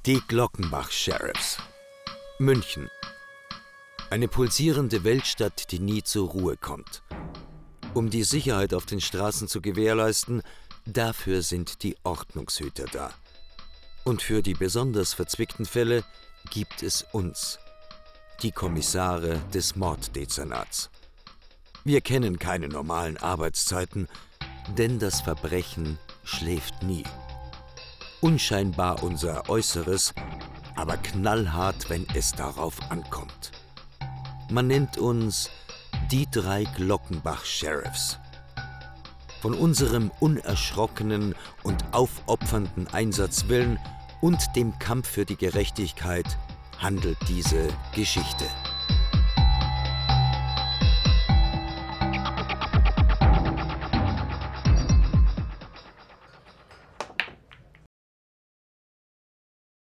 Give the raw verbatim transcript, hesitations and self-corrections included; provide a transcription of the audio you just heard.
Die Glockenbach-Sheriffs. München. Eine pulsierende Weltstadt, die nie zur Ruhe kommt. Um die Sicherheit auf den Straßen zu gewährleisten, dafür sind die Ordnungshüter da. Und für die besonders verzwickten Fälle gibt es uns, die Kommissare des Morddezernats. Wir kennen keine normalen Arbeitszeiten, denn das Verbrechen schläft nie. Unscheinbar unser Äußeres, aber knallhart, wenn es darauf ankommt. Man nennt uns die drei Glockenbach-Sheriffs. Von unserem unerschrockenen und aufopfernden Einsatzwillen und dem Kampf für die Gerechtigkeit handelt diese Geschichte.